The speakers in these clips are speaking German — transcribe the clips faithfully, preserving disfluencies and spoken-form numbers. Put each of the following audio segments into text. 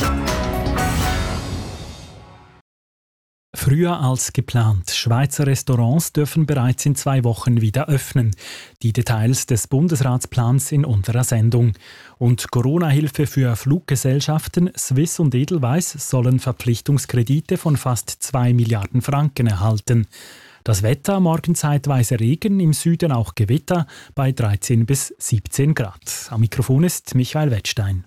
Früher als geplant. Schweizer Restaurants dürfen bereits in zwei Wochen wieder öffnen. Die Details des Bundesratsplans in unserer Sendung. Und Corona-Hilfe für Fluggesellschaften Swiss und Edelweiss sollen Verpflichtungskredite von fast zwei Milliarden Franken erhalten. Das Wetter, morgen zeitweise Regen, im Süden auch Gewitter bei dreizehn bis siebzehn Grad. Am Mikrofon ist Michael Wettstein.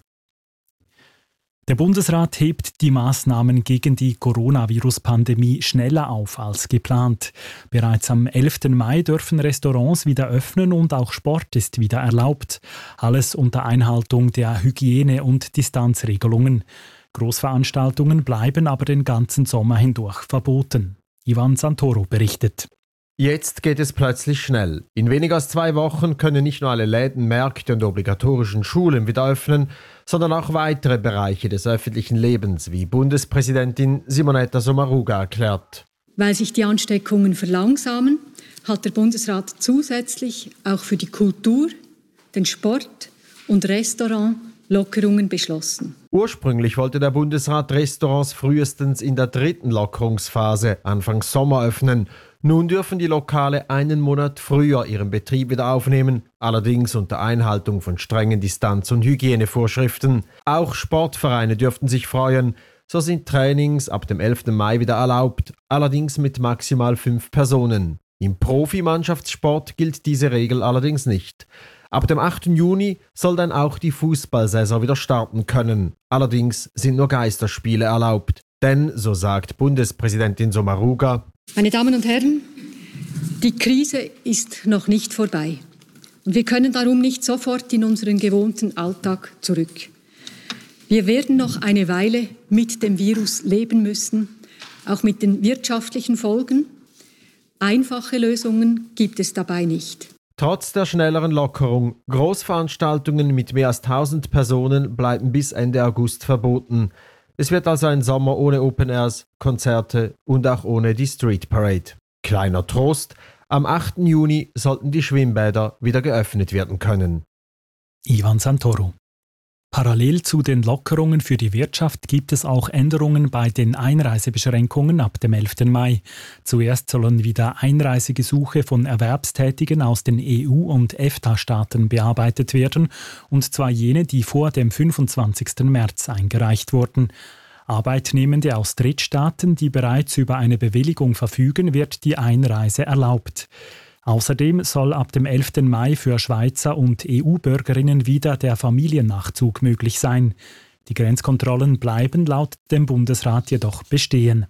Der Bundesrat hebt die Maßnahmen gegen die Coronavirus-Pandemie schneller auf als geplant. Bereits am elften Mai dürfen Restaurants wieder öffnen und auch Sport ist wieder erlaubt. Alles unter Einhaltung der Hygiene- und Distanzregelungen. Großveranstaltungen bleiben aber den ganzen Sommer hindurch verboten. Ivan Santoro berichtet. Jetzt geht es plötzlich schnell. In weniger als zwei Wochen können nicht nur alle Läden, Märkte und obligatorischen Schulen wieder öffnen, sondern auch weitere Bereiche des öffentlichen Lebens, wie Bundespräsidentin Simonetta Sommaruga erklärt. Weil sich die Ansteckungen verlangsamen, hat der Bundesrat zusätzlich auch für die Kultur, den Sport und Restaurant Lockerungen beschlossen. Ursprünglich wollte der Bundesrat Restaurants frühestens in der dritten Lockerungsphase Anfang Sommer öffnen. Nun dürfen die Lokale einen Monat früher ihren Betrieb wieder aufnehmen, allerdings unter Einhaltung von strengen Distanz- und Hygienevorschriften. Auch Sportvereine dürften sich freuen. So sind Trainings ab dem elften Mai wieder erlaubt, allerdings mit maximal fünf Personen. Im Profimannschaftssport gilt diese Regel allerdings nicht. Ab dem achten Juni soll dann auch die Fußballsaison wieder starten können. Allerdings sind nur Geisterspiele erlaubt. Denn, so sagt Bundespräsidentin Sommaruga, meine Damen und Herren, die Krise ist noch nicht vorbei. Und wir können darum nicht sofort in unseren gewohnten Alltag zurück. Wir werden noch eine Weile mit dem Virus leben müssen, auch mit den wirtschaftlichen Folgen. Einfache Lösungen gibt es dabei nicht. Trotz der schnelleren Lockerung, Großveranstaltungen mit mehr als tausend Personen bleiben bis Ende August verboten. Es wird also ein Sommer ohne Open Airs, Konzerte und auch ohne die Street Parade. Kleiner Trost, am achten Juni sollten die Schwimmbäder wieder geöffnet werden können. Ivan Santoro. Parallel zu den Lockerungen für die Wirtschaft gibt es auch Änderungen bei den Einreisebeschränkungen ab dem elften Mai. Zuerst sollen wieder Einreisegesuche von Erwerbstätigen aus den E U- und EFTA-Staaten bearbeitet werden, und zwar jene, die vor dem fünfundzwanzigsten März eingereicht wurden. Arbeitnehmende aus Drittstaaten, die bereits über eine Bewilligung verfügen, wird die Einreise erlaubt. Außerdem soll ab dem elften Mai für Schweizer und E U-Bürgerinnen wieder der Familiennachzug möglich sein. Die Grenzkontrollen bleiben laut dem Bundesrat jedoch bestehen.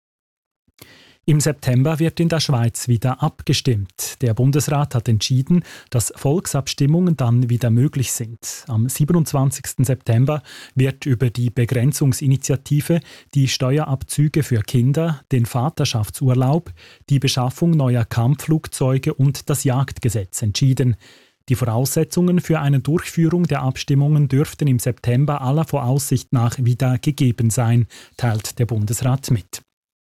Im September wird in der Schweiz wieder abgestimmt. Der Bundesrat hat entschieden, dass Volksabstimmungen dann wieder möglich sind. Am siebenundzwanzigsten September wird über die Begrenzungsinitiative, die Steuerabzüge für Kinder, den Vaterschaftsurlaub, die Beschaffung neuer Kampfflugzeuge und das Jagdgesetz entschieden. Die Voraussetzungen für eine Durchführung der Abstimmungen dürften im September aller Voraussicht nach wieder gegeben sein, teilt der Bundesrat mit.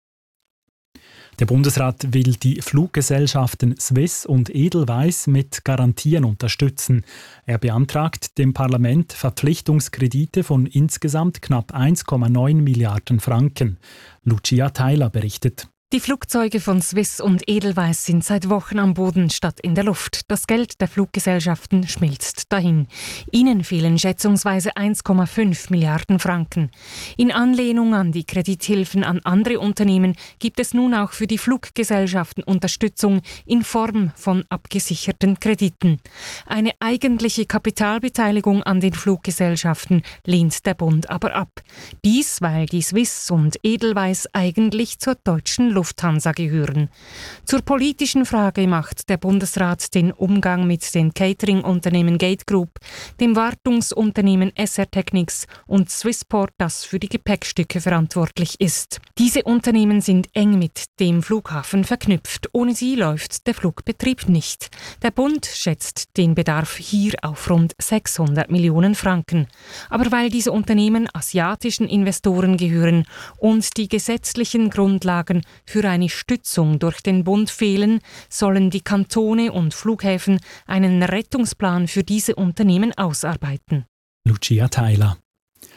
Der Bundesrat will die Fluggesellschaften Swiss und Edelweiss mit Garantien unterstützen. Er beantragt dem Parlament Verpflichtungskredite von insgesamt knapp eins Komma neun Milliarden Franken. Lucia Theiler berichtet. Die Flugzeuge von Swiss und Edelweiss sind seit Wochen am Boden statt in der Luft. Das Geld der Fluggesellschaften schmilzt dahin. Ihnen fehlen schätzungsweise eins Komma fünf Milliarden Franken. In Anlehnung an die Kredithilfen an andere Unternehmen gibt es nun auch für die Fluggesellschaften Unterstützung in Form von abgesicherten Krediten. Eine eigentliche Kapitalbeteiligung an den Fluggesellschaften lehnt der Bund aber ab. Dies, weil die Swiss und Edelweiss eigentlich zur deutschen Lufthansa gehören. Zur politischen Frage macht der Bundesrat den Umgang mit den Catering-Unternehmen Gate Group, dem Wartungsunternehmen S R Technics und Swissport, das für die Gepäckstücke verantwortlich ist. Diese Unternehmen sind eng mit dem Flughafen verknüpft. Ohne sie läuft der Flugbetrieb nicht. Der Bund schätzt den Bedarf hier auf rund sechshundert Millionen Franken. Aber weil diese Unternehmen asiatischen Investoren gehören und die gesetzlichen Grundlagen für eine Stützung durch den Bund fehlen, sollen die Kantone und Flughäfen einen Rettungsplan für diese Unternehmen ausarbeiten. Lucia Theiler.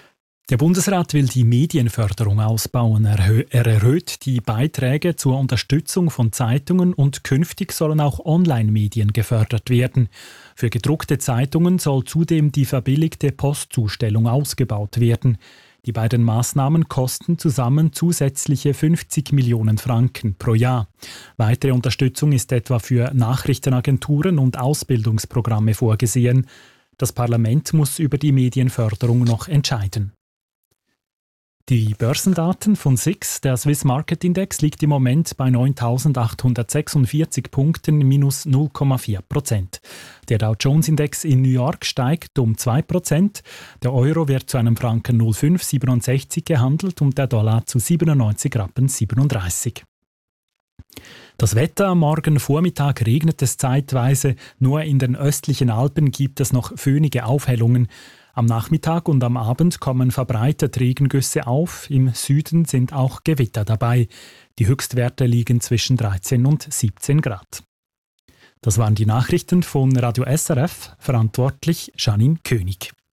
Der Bundesrat will die Medienförderung ausbauen. Er erhöht die Beiträge zur Unterstützung von Zeitungen und künftig sollen auch Online-Medien gefördert werden. Für gedruckte Zeitungen soll zudem die verbilligte Postzustellung ausgebaut werden. Die beiden Maßnahmen kosten zusammen zusätzliche fünfzig Millionen Franken pro Jahr. Weitere Unterstützung ist etwa für Nachrichtenagenturen und Ausbildungsprogramme vorgesehen. Das Parlament muss über die Medienförderung noch entscheiden. Die Börsendaten von S I X, der Swiss Market Index, liegt im Moment bei neuntausendachthundertsechsundvierzig Punkten, minus null Komma vier Prozent. Der Dow Jones Index in New York steigt um zwei Prozent. Der Euro wird zu einem Franken null Komma fünf siebenundsechzig gehandelt und der Dollar zu siebenundneunzig Rappen siebenunddreißig. Das Wetter: am Morgen Vormittag regnet es zeitweise, nur in den östlichen Alpen gibt es noch föhnige Aufhellungen. Am Nachmittag und am Abend kommen verbreitet Regengüsse auf, im Süden sind auch Gewitter dabei. Die Höchstwerte liegen zwischen dreizehn und siebzehn Grad. Das waren die Nachrichten von Radio S R F, verantwortlich Janine König.